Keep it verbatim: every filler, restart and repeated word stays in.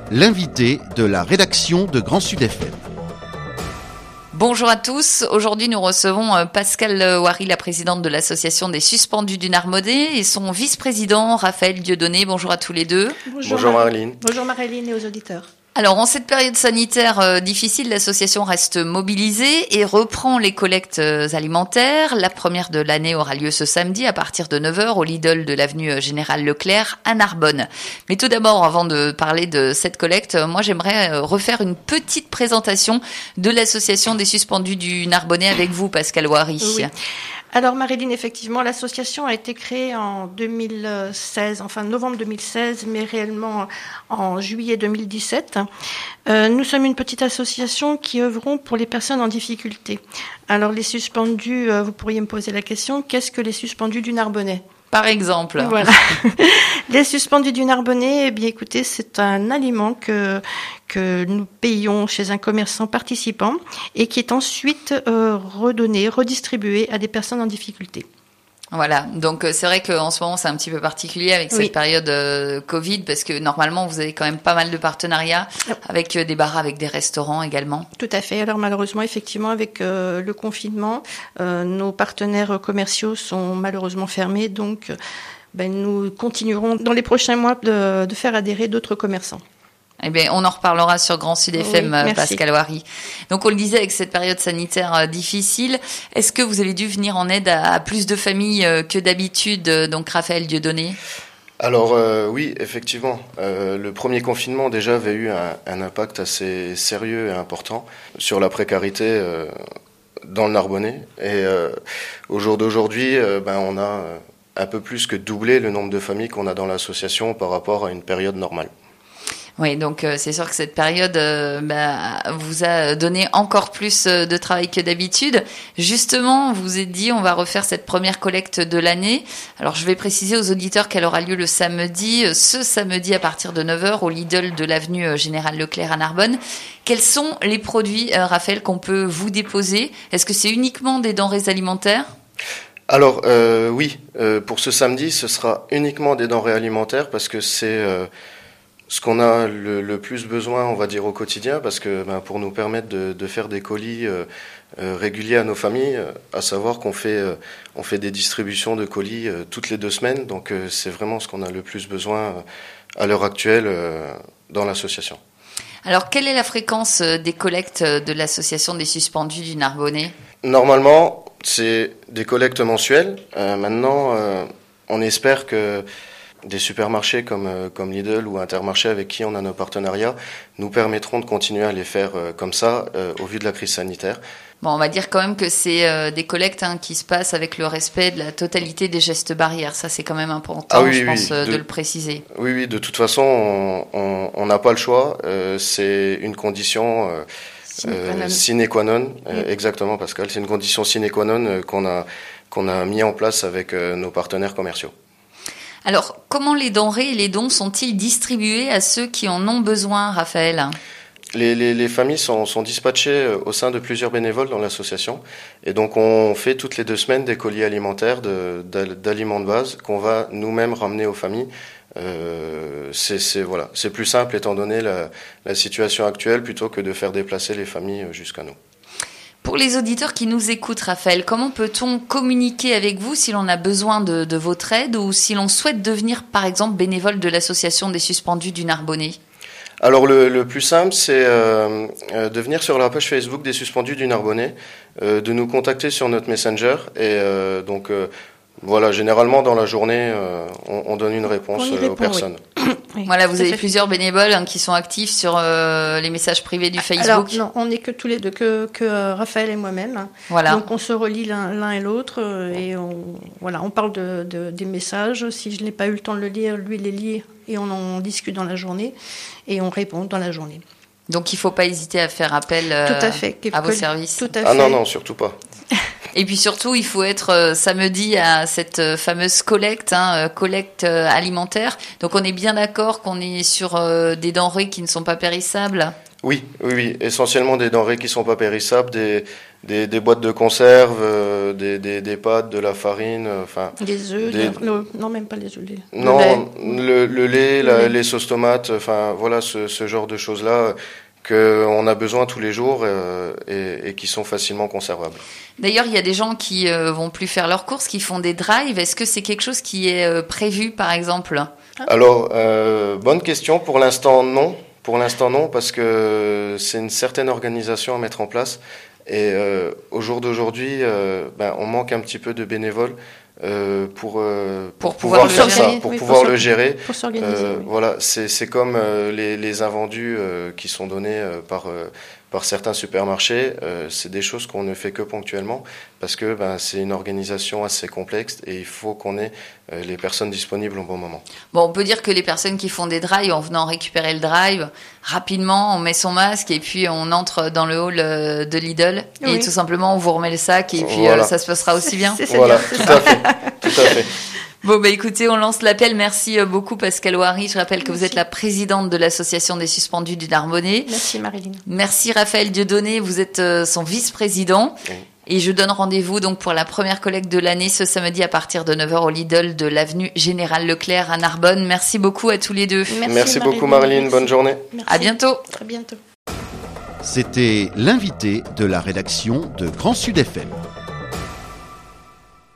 l'invité de la rédaction de Grand Sud F M. Bonjour à tous. Aujourd'hui, nous recevons Pascale Wary, la présidente de l'association des suspendus du Narbonnais, et son vice-président Raphaël Dieudonné. Bonjour à tous les deux. Bonjour, Bonjour Marilyn. Bonjour Marilyn et aux auditeurs. Alors, en cette période sanitaire euh, difficile, l'association reste mobilisée et reprend les collectes alimentaires. La première de l'année aura lieu ce samedi à partir de neuf heures au Lidl de l'avenue Général Leclerc à Narbonne. Mais tout d'abord, avant de parler de cette collecte, moi j'aimerais refaire une petite présentation de l'association des suspendus du Narbonnais avec vous, Pascale Wary. Oui. Alors Marilyn, effectivement, l'association a été créée en deux mille seize, enfin novembre deux mille seize, mais réellement en juillet deux mille dix-sept. Euh, nous sommes une petite association qui œuvrons pour les personnes en difficulté. Alors les suspendus, euh, vous pourriez me poser la question, qu'est-ce que les suspendus du Narbonnais ? Par exemple. Voilà. Les suspendus du Narbonnais, eh bien, écoutez, c'est un aliment que, que nous payons chez un commerçant participant et qui est ensuite euh, redonné, redistribué à des personnes en difficulté. Voilà, donc c'est vrai qu'en ce moment c'est un petit peu particulier avec cette oui. période euh, Covid, parce que normalement vous avez quand même pas mal de partenariats avec euh, des bars, avec des restaurants également. Tout à fait, alors malheureusement effectivement avec euh, le confinement, euh, nos partenaires commerciaux sont malheureusement fermés, donc ben, nous continuerons dans les prochains mois de, de faire adhérer d'autres commerçants. Eh bien, on en reparlera sur Grand Sud F M, oui, Pascale Wary. Donc, on le disait, avec cette période sanitaire euh, difficile, est-ce que vous avez dû venir en aide à, à plus de familles euh, que d'habitude, euh, donc Raphaël Dieudonné ? Alors euh, oui, effectivement, euh, le premier confinement déjà avait eu un, un impact assez sérieux et important sur la précarité euh, dans le Narbonnais. Et euh, au jour d'aujourd'hui, euh, ben, on a un peu plus que doublé le nombre de familles qu'on a dans l'association par rapport à une période normale. Oui, donc euh, c'est sûr que cette période euh, bah, vous a donné encore plus euh, de travail que d'habitude. Justement, on vous est dit, on va refaire cette première collecte de l'année. Alors, je vais préciser aux auditeurs qu'elle aura lieu le samedi, euh, ce samedi à partir de neuf heures au Lidl de l'avenue euh, Général Leclerc à Narbonne. Quels sont les produits, euh, Raphaël, qu'on peut vous déposer ? Est-ce que c'est uniquement des denrées alimentaires ? Alors, euh, oui, euh, pour ce samedi, ce sera uniquement des denrées alimentaires parce que c'est... Euh, ce qu'on a le, le plus besoin, on va dire, au quotidien, parce que ben, pour nous permettre de, de faire des colis euh, euh, réguliers à nos familles, euh, à savoir qu'on fait, euh, on fait des distributions de colis euh, toutes les deux semaines, donc euh, c'est vraiment ce qu'on a le plus besoin euh, à l'heure actuelle euh, dans l'association. Alors, quelle est la fréquence des collectes de l'association des suspendus du Narbonnais ? Normalement, c'est des collectes mensuelles. Euh, maintenant, euh, on espère que des supermarchés comme, euh, comme Lidl ou Intermarché avec qui on a nos partenariats nous permettront de continuer à les faire euh, comme ça euh, au vu de la crise sanitaire. Bon, on va dire quand même que c'est euh, des collectes hein, qui se passent avec le respect de la totalité des gestes barrières. Ça, c'est quand même important, ah oui, je oui, pense, oui. de, de le préciser. Oui, oui, de toute façon, on n'a pas le choix. Euh, c'est une condition euh, sine qua non. Euh, sine qua non euh, oui. Exactement, Pascal. C'est une condition sine qua non euh, qu'on a, qu'on a mis en place avec euh, nos partenaires commerciaux. Alors, comment les denrées et les dons sont-ils distribués à ceux qui en ont besoin, Raphaël ? Les, les, les familles sont, sont dispatchées au sein de plusieurs bénévoles dans l'association. Et donc, on fait toutes les deux semaines des colis alimentaires de, d'aliments de base qu'on va nous-mêmes ramener aux familles. Euh, c'est, c'est, voilà, c'est plus simple étant donné la, la situation actuelle plutôt que de faire déplacer les familles jusqu'à nous. Pour les auditeurs qui nous écoutent, Raphaël, comment peut-on communiquer avec vous si l'on a besoin de, de votre aide ou si l'on souhaite devenir, par exemple, bénévole de l'association des suspendus du Narbonnais ? Alors, le, le plus simple, c'est euh, de venir sur la page Facebook des suspendus du Narbonnais, euh, de nous contacter sur notre Messenger et euh, donc... Euh, Voilà, généralement dans la journée, euh, on, on donne une réponse on répond, aux personnes. Oui. Oui, voilà, vous avez fait. plusieurs bénévoles hein, qui sont actifs sur euh, les messages privés du Facebook. Alors non, on n'est que tous les deux, que, que euh, Raphaël et moi-même. Voilà. Donc on se relie l'un, l'un et l'autre euh, et on, voilà, on parle de, de, des messages. Si je n'ai pas eu le temps de le lire, lui les lit et on en discute dans la journée et on répond dans la journée. Donc il ne faut pas hésiter à faire appel euh, tout à, fait. à vos services. Tout à fait. Ah non, non, surtout pas. Et puis surtout, il faut être euh, samedi à cette euh, fameuse collecte, hein, euh, collecte euh, alimentaire. Donc on est bien d'accord qu'on est sur euh, des denrées qui ne sont pas périssables. Oui, oui, oui, essentiellement des denrées qui sont pas périssables, des, des, des boîtes de conserve, euh, des, des, des pâtes, de la farine, enfin... Euh, des œufs, des... non, non, même pas les œufs. Les... Non, le, le lait, le la, lait. les sauces tomates, enfin voilà, ce, ce genre de choses-là qu'on a besoin tous les jours euh, et, et qui sont facilement conservables. D'ailleurs, il y a des gens qui euh, vont plus faire leurs courses, qui font des drives. Est-ce que c'est quelque chose qui est euh, prévu, par exemple ? Alors, euh, bonne question. Pour l'instant, non. Pour l'instant, non, parce que c'est une certaine organisation à mettre en place. Et euh, au jour d'aujourd'hui, euh, ben, on manque un petit peu de bénévoles euh, pour, euh, pour, Pour pouvoir, pouvoir faire le ça, pour oui, pouvoir pour le gérer. Pour s'organiser, Euh, oui. Voilà, c'est, c'est comme euh, les, les invendus euh, qui sont donnés euh, par, euh, par certains supermarchés. Euh, c'est des choses qu'on ne fait que ponctuellement parce que ben, c'est une organisation assez complexe et il faut qu'on ait euh, les personnes disponibles au bon moment. Bon, on peut dire que les personnes qui font des drives, en venant récupérer le drive, rapidement, on met son masque et puis on entre dans le hall euh, de Lidl Oui. et tout simplement on vous remet le sac et puis Voilà. euh, ça se passera aussi bien. C'est, c'est Voilà, bien, c'est tout ça. à fait, tout à fait. Bon, bah écoutez, on lance l'appel. Merci euh, beaucoup Pascal Ouari. Je rappelle que vous Merci. êtes la présidente de l'association des suspendus du Narbonnais. Merci Marilyn. Merci Raphaël Dieudonné, vous êtes euh, son vice-président. Oui. Et je donne rendez-vous donc pour la première collecte de l'année ce samedi à partir de neuf heures au Lidl de l'avenue Général Leclerc à Narbonne. Merci beaucoup à tous les deux. Merci, Merci beaucoup Marilyn, Merci. bonne journée. Merci. À bientôt. Très bientôt. C'était l'invité de la rédaction de Grand Sud F M.